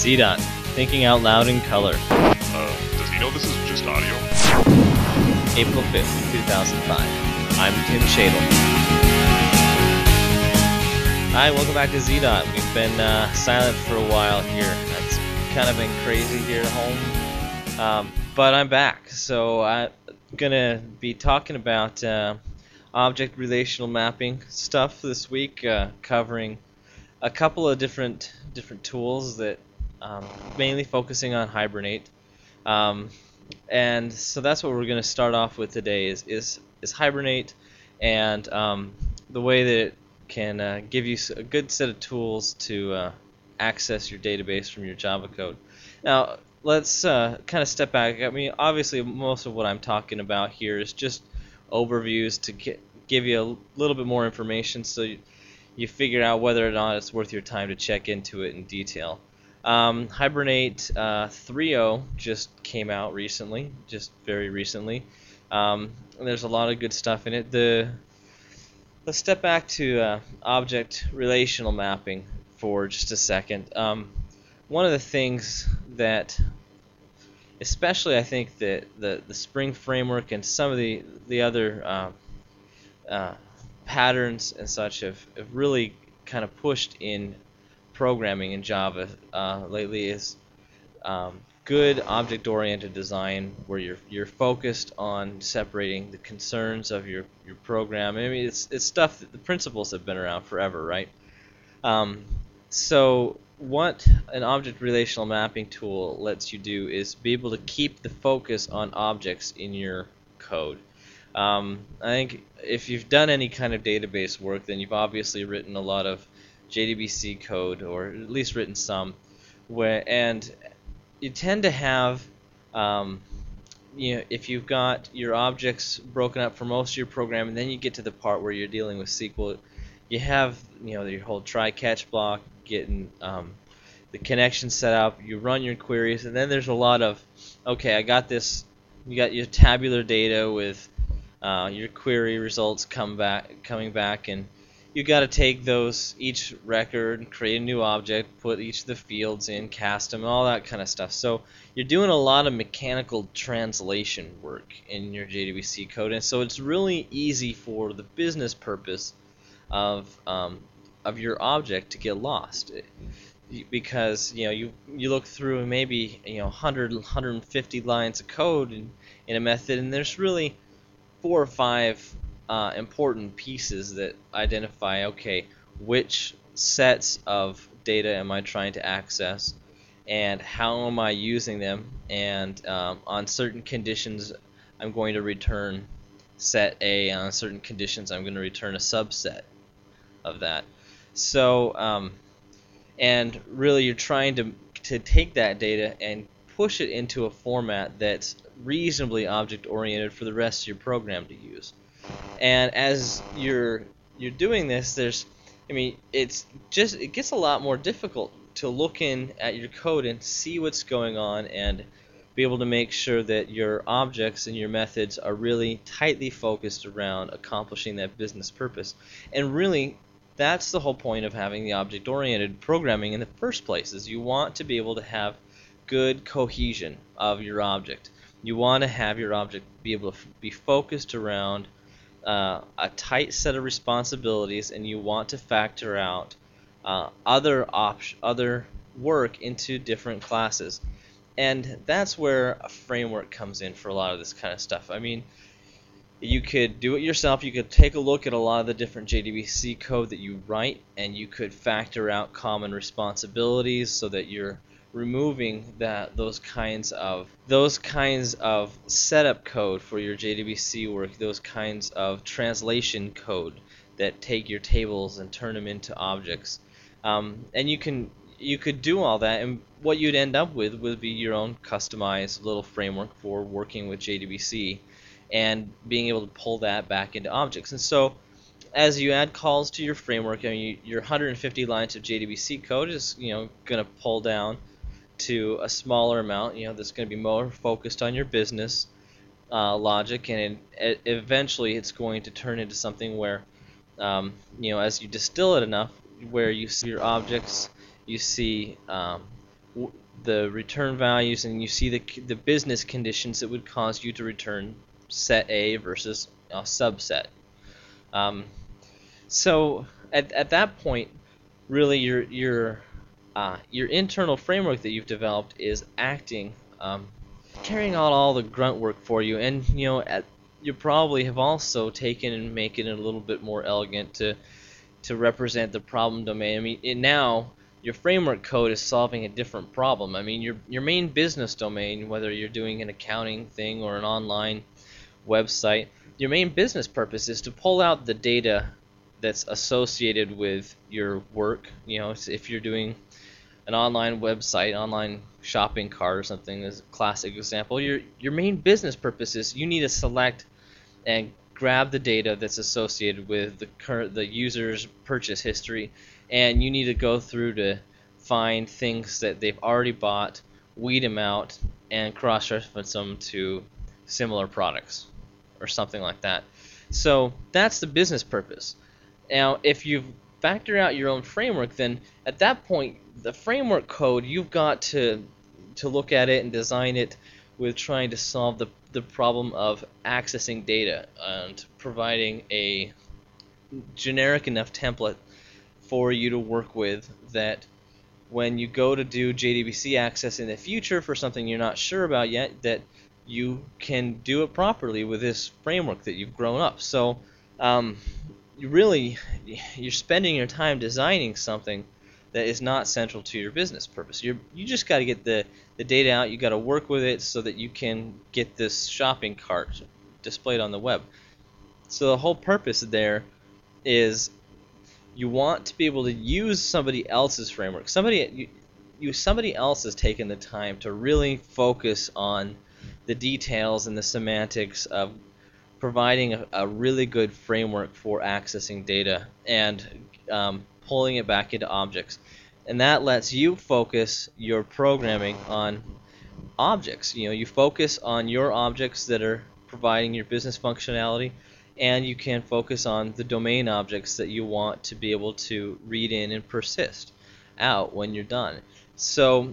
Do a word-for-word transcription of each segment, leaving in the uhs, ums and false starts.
C DOT, thinking out loud in color. Uh, does he know this is just audio? April fifth, two thousand five. I'm Tim Shadle. Hi, welcome back to Z DOT. We've been uh, silent for a while here. It's kind of been crazy here at home. Um, but I'm back. So I'm going to be talking about uh, object relational mapping stuff this week, uh, covering a couple of different different tools that um, mainly focusing on Hibernate. Um, and so that's what we're going to start off with today is is, is Hibernate and um, the way that it can uh, give you a good set of tools to uh, access your database from your Java code. Now let's uh, kind of step back. I mean, obviously most of what I'm talking about here is just overviews to get, give you a little bit more information so you, you figure out whether or not it's worth your time to check into it in detail. Um, Hibernate uh, three point oh just came out recently, just very recently. Um, and there's a lot of good stuff in it. The Let's step back to uh, object relational mapping for just a second. Um, one of the things that, especially I think that the, the Spring Framework and some of the, the other uh, uh, patterns and such have, have really kind of pushed in programming in Java uh, lately is um, good object-oriented design where you're you're focused on separating the concerns of your, your program. I mean, it's it's stuff that the principles have been around forever, right? Um, so what an object relational mapping tool lets you do is be able to keep the focus on objects in your code. Um, I think if you've done any kind of database work, then you've obviously written a lot of J D B C code, or at least written some, where and you tend to have, um, you know, if you've got your objects broken up for most of your program, and then you get to the part where you're dealing with S Q L, you have, you know, your whole try-catch block, getting um, the connection set up, you run your queries, and then there's a lot of, okay, I got this, you got your tabular data with uh, your query results come back, coming back, and you got to take those, each record, create a new object, put each of the fields in, cast them, all that kind of stuff. So you're doing a lot of mechanical translation work in your J D B C code, and so it's really easy for the business purpose of um, of your object to get lost, because you know you you look through maybe you know one hundred, one hundred fifty lines of code in, in a method, and there's really four or five Uh, important pieces that identify, okay, which sets of data am I trying to access, and how am I using them, and um, on certain conditions I'm going to return set A, and on certain conditions I'm going to return a subset of that. So, um, and really you're trying to, to take that data and push it into a format that's reasonably object-oriented for the rest of your program to use. And as you're you're doing this, there's, I mean, it's just it gets a lot more difficult to look in at your code and see what's going on and be able to make sure that your objects and your methods are really tightly focused around accomplishing that business purpose. And really, that's the whole point of having the object-oriented programming in the first place, is you want to be able to have good cohesion of your object. You want to have your object be able to be focused around Uh, a tight set of responsibilities, and you want to factor out uh, other op- other work into different classes. And that's where a framework comes in for a lot of this kind of stuff. I mean, you could do it yourself. You could take a look at a lot of the different J D B C code that you write, and you could factor out common responsibilities so that you're removing that those kinds of those kinds of setup code for your J D B C work, those kinds of translation code that take your tables and turn them into objects. Um, and you can you could do all that, and what you'd end up with would be your own customized little framework for working with J D B C and being able to pull that back into objects. And so as you add calls to your framework, I mean, your one hundred fifty lines of J D B C code is, you know, going to pull down to a smaller amount, you know, that's going to be more focused on your business uh, logic, and it, eventually it's going to turn into something where, um, you know, as you distill it enough, where you see your objects, you see um, w- the return values, and you see the the business conditions that would cause you to return set A versus a subset. Um, so at at that point, really your your uh, your internal framework that you've developed is acting, um, carrying out all the grunt work for you, and you know at, you probably have also taken and making it a little bit more elegant to to represent the problem domain. I mean, it, now your framework code is solving a different problem. I mean, your your main business domain, whether you're doing an accounting thing or an online website, your main business purpose is to pull out the data that's associated with your work. You know, if you're doing an online website, online shopping cart or something, is a classic example. Your your main business purpose is you need to select and grab the data that's associated with the current the user's purchase history, and you need to go through to find things that they've already bought, weed them out, and cross-reference them to similar products or something like that. So that's the business purpose. Now, if you factor out your own framework, then at that point, the framework code, you've got to to look at it and design it with trying to solve the the problem of accessing data and providing a generic enough template for you to work with that when you go to do J D B C access in the future for something you're not sure about yet, that you can do it properly with this framework that you've grown up. So um, you really, you're spending your time designing something that is not central to your business purpose. You're, you just got to get the, the data out. You got to work with it so that you can get this shopping cart displayed on the web. So the whole purpose there is you want to be able to use somebody else's framework. Somebody you, you somebody else has taken the time to really focus on the details and the semantics of providing a, a really good framework for accessing data and um, pulling it back into objects. And that lets you focus your programming on objects. You know, you focus on your objects that are providing your business functionality, and you can focus on the domain objects that you want to be able to read in and persist out when you're done. So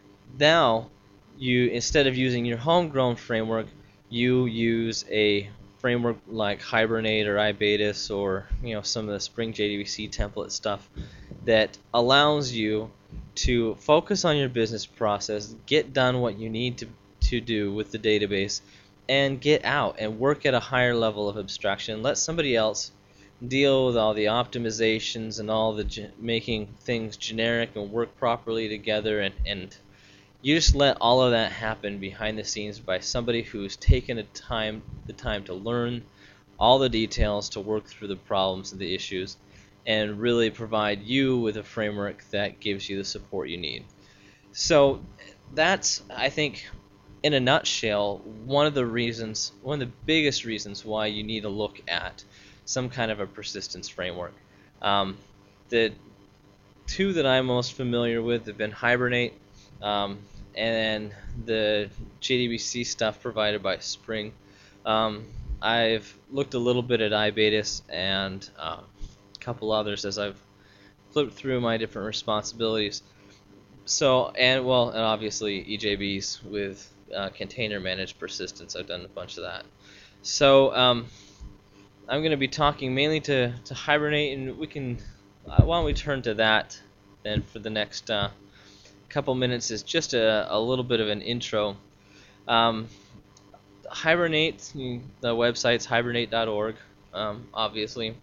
now you, instead of using your homegrown framework, you use a framework like Hibernate or iBetis or you know some of the Spring J D B C template stuff that allows you to focus on your business process, get done what you need to, to do with the database, and get out and work at a higher level of abstraction. Let somebody else deal with all the optimizations and all the ge- making things generic and work properly together, and, and you just let all of that happen behind the scenes by somebody who's taken a time, the time to learn all the details, to work through the problems and the issues, and really provide you with a framework that gives you the support you need. So that's, I think, in a nutshell, one of the reasons, one of the biggest reasons why you need to look at some kind of a persistence framework. Um, the two that I'm most familiar with have been Hibernate, um, and the J D B C stuff provided by Spring. Um, I've looked a little bit at iBetis and uh, a couple others as I've flipped through my different responsibilities. So, and well, and obviously E J Bs with uh, container managed persistence. I've done a bunch of that. So, um, I'm going to be talking mainly to, to Hibernate, and we can, uh, why don't we turn to that then for the next uh, couple minutes, is just a, a little bit of an intro. Um, Hibernate, the website's hibernate dot org, um, obviously.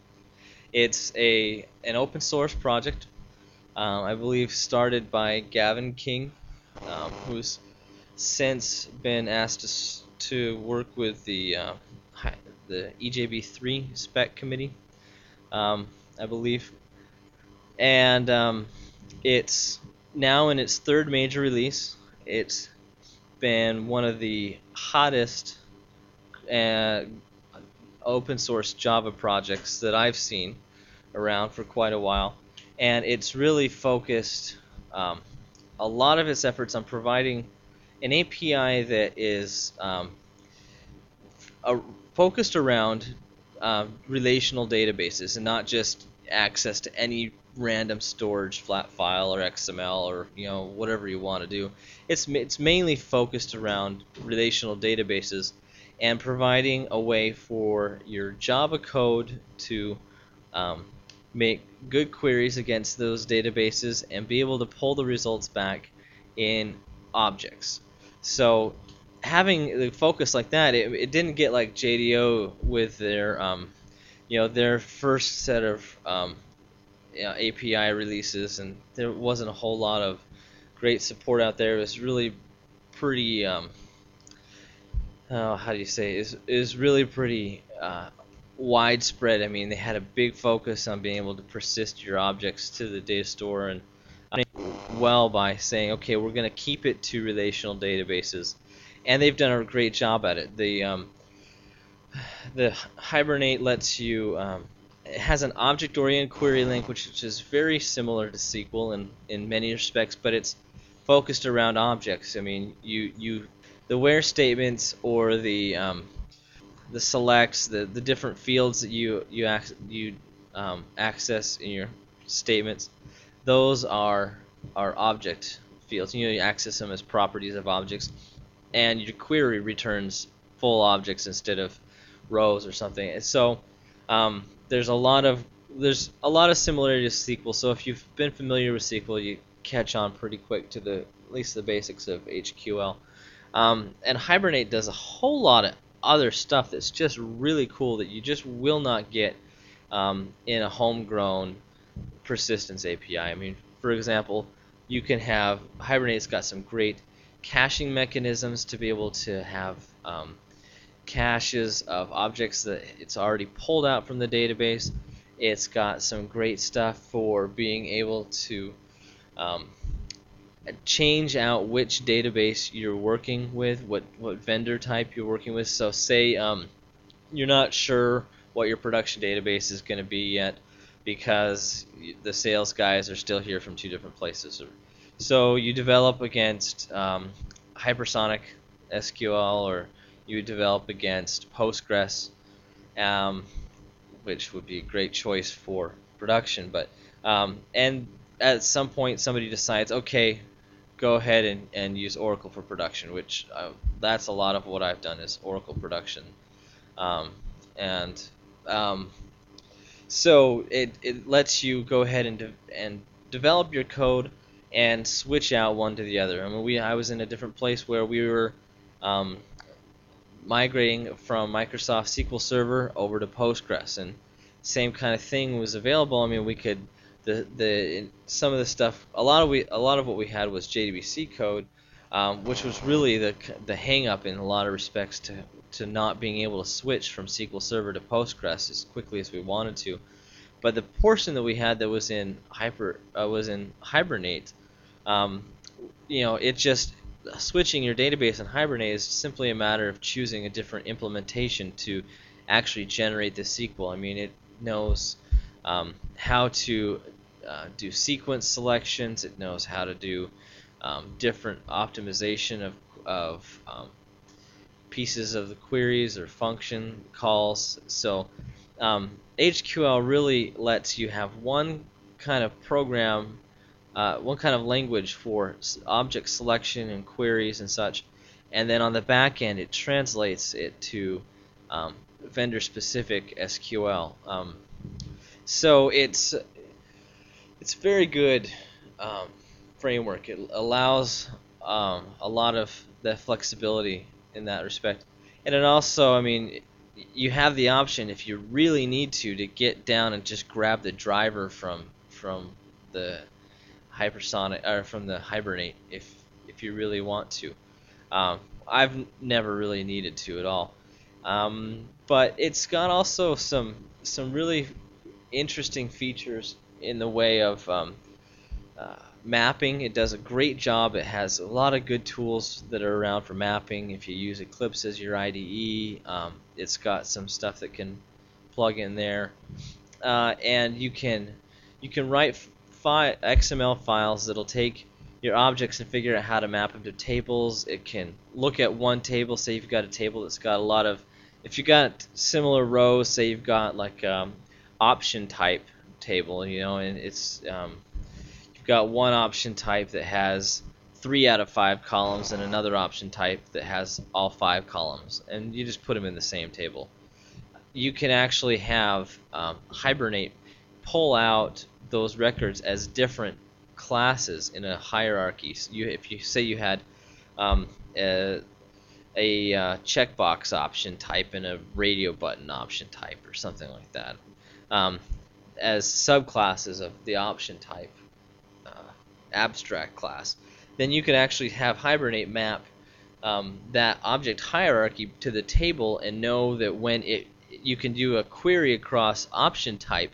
It's a an open source project, um, I believe started by Gavin King, um, who's since been asked to, to work with the uh, the E J B three spec committee, um, I believe, and um, it's now in its third major release. It's been one of the hottest uh, open source Java projects that I've seen around for quite a while, and it's really focused um, a lot of its efforts on providing an A P I that is um, a, focused around uh, relational databases and not just access to any random storage flat file or X M L or you know whatever you want to do. It's it's mainly focused around relational databases and providing a way for your Java code to um, make good queries against those databases and be able to pull the results back in objects. So having the focus like that, it, it didn't get like J D O with their um, you know their first set of um, you know, A P I releases, and there wasn't a whole lot of great support out there. It was really pretty um, oh, how do you say it? It was really pretty uh, widespread. I mean, they had a big focus on being able to persist your objects to the data store, and I think well by saying, okay, we're going to keep it to relational databases, and they've done a great job at it. The um, the Hibernate lets you um, it has an object-oriented query link, which is very similar to S Q L in in many respects, but it's focused around objects. I mean, you you the where statements or the um, the selects, the the different fields that you you ac you um, access in your statements, those are are object fields. You know, you access them as properties of objects, and your query returns full objects instead of rows or something. And so um, there's a lot of there's a lot of similarity to S Q L. So if you've been familiar with S Q L, you catch on pretty quick to the at least the basics of H Q L. Um, and Hibernate does a whole lot of other stuff that's just really cool that you just will not get um, in a homegrown persistence A P I. I mean, for example, you can have Hibernate's got some great caching mechanisms to be able to have um, caches of objects that it's already pulled out from the database. It's got some great stuff for being able to um, change out which database you're working with, what, what vendor type you're working with. So say um, you're not sure what your production database is going to be yet because the sales guys are still here from two different places. So you develop against um, Hypersonic S Q L, or you develop against Postgres, um, which would be a great choice for production. But um, and at some point somebody decides, okay, go ahead and, and use Oracle for production, which uh, that's a lot of what I've done is Oracle production. Um, and um, so it, it lets you go ahead and, de and develop your code and switch out one to the other. I mean, we I was in a different place where we were um, migrating from Microsoft S Q L Server over to Postgres, and same kind of thing was available. I mean, we could the the some of the stuff. A lot of we a lot of what we had was J D B C code, um, which was really the the hang up in a lot of respects to to not being able to switch from S Q L Server to Postgres as quickly as we wanted to. But the portion that we had that was in hyper uh, was in Hibernate. Um, you know, it just switching your database in Hibernate is simply a matter of choosing a different implementation to actually generate the S Q L. I mean, it knows um, how to uh, do sequence selections. It knows how to do um, different optimization of, of um, pieces of the queries or function calls. So um, H Q L really lets you have one kind of program, uh, one kind of language for object selection and queries and such, and then on the back end it translates it to um, vendor-specific S Q L. Um, so it's it's very good um, framework. It allows um, a lot of the flexibility in that respect, and it also, I mean, you have the option if you really need to to get down and just grab the driver from from the Hypersonic or from the Hibernate if if you really want to. Um, I've never really needed to at all, um, but it's got also some some really interesting features in the way of um, uh, mapping. It does a great job. It has a lot of good tools that are around for mapping. If you use Eclipse as your I D E, um, it's got some stuff that can plug in there, uh, and you can you can write fi X M L files that'll take your objects and figure out how to map them to tables. It can look at one table. Say you've got a table that's got a lot of, if you got similar rows, say you've got like um, option type table, you know, and it's um, you've got one option type that has three out of five columns and another option type that has all five columns, and you just put them in the same table. You can actually have um, Hibernate pull out those records as different classes in a hierarchy. So you, if you say you had um, a, a uh, checkbox option type and a radio button option type or something like that, um, as subclasses of the option type uh, abstract class, then you can actually have Hibernate map um, that object hierarchy to the table and know that when it you can do a query across option type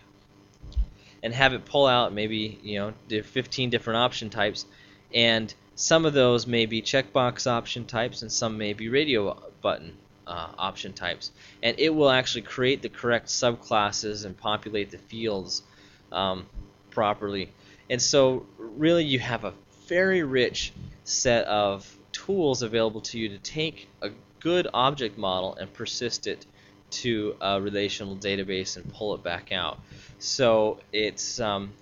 and have it pull out maybe, you know, fifteen different option types, and some of those may be checkbox option types and some may be radio button uh, option types, and it will actually create the correct subclasses and populate the fields um, properly. And so really you have a very rich set of tools available to you to take a good object model and persist it to a relational database and pull it back out. So it's um,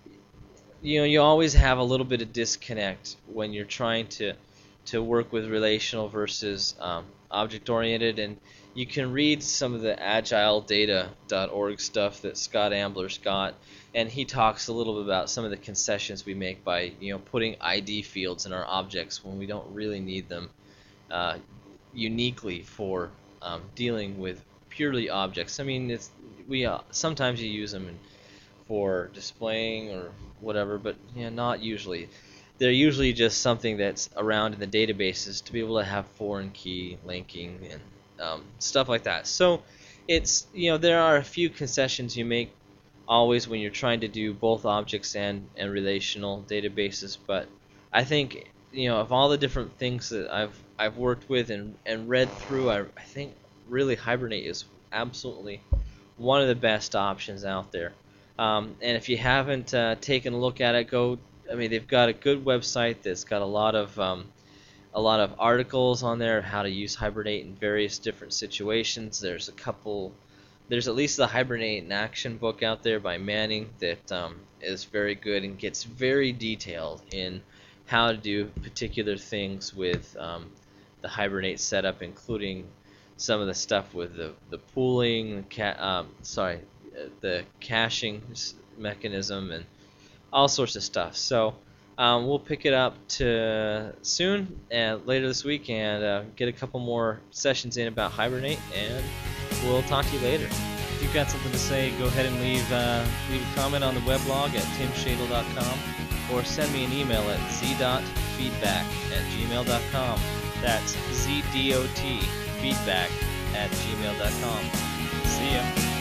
you know, you always have a little bit of disconnect when you're trying to to work with relational versus um, object oriented, and you can read some of the agile data dot org stuff that Scott Ambler's got, and he talks a little bit about some of the concessions we make by, you know, putting I D fields in our objects when we don't really need them uh, uniquely for um, dealing with purely objects. I mean, it's we uh, sometimes you use them in, for displaying or whatever, but yeah, not usually. They're usually just something that's around in the databases to be able to have foreign key linking and um, stuff like that. So it's, you know, there are a few concessions you make always when you're trying to do both objects and, and relational databases, but I think, you know, of all the different things that I've I've worked with and, and read through, I, I think really Hibernate is absolutely one of the best options out there. Um, and if you haven't uh, taken a look at it, go. I mean, they've got a good website that's got a lot of um, a lot of articles on there of how to use Hibernate in various different situations. There's a couple. There's at least the Hibernate in Action book out there by Manning that um, is very good and gets very detailed in how to do particular things with um, the Hibernate setup, including some of the stuff with the the pooling, ca um, sorry, the caching mechanism, and all sorts of stuff. So um, we'll pick it up to soon and later this week and uh, get a couple more sessions in about Hibernate, and we'll talk to you later. If you've got something to say, go ahead and leave uh, leave a comment on the weblog at tim shadle dot com, or send me an email at z dot feedback at gmail dot com. That's Z D O T feedback at gmail dot com. See ya.